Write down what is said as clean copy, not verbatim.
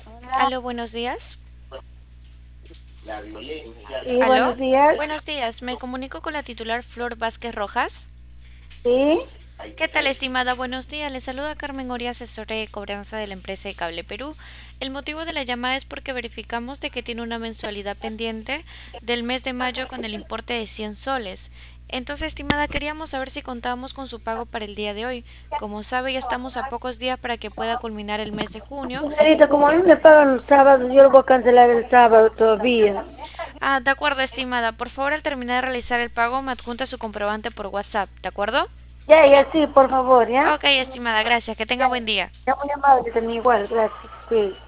Aló, buenos días. Sí, Aló, buenos días. buenos días. Me comunico con la titular Flor Vázquez Rojas. Sí, ¿Qué tal, estimada? Buenos días. Le saluda Carmen Oria, asesora de cobranza de la empresa de Cable Perú. El motivo de la llamada es porque verificamos de que tiene una mensualidad pendiente del mes de mayo con el importe de 100 soles. Entonces, estimada, queríamos saber si contábamos con su pago para el día de hoy. Como sabe, ya estamos a pocos días para que pueda culminar el mes de junio. señorita, como a mí me pagan los sábados, yo lo voy a cancelar el sábado todavía. De acuerdo, estimada. Por favor, al terminar de realizar el pago, me adjunta su comprobante por WhatsApp, ¿de acuerdo? Ya, ya, sí, por favor, ¿ya? Ok, estimada, gracias. Que tenga Ya, buen día. ya muy amable también igual, gracias. Sí.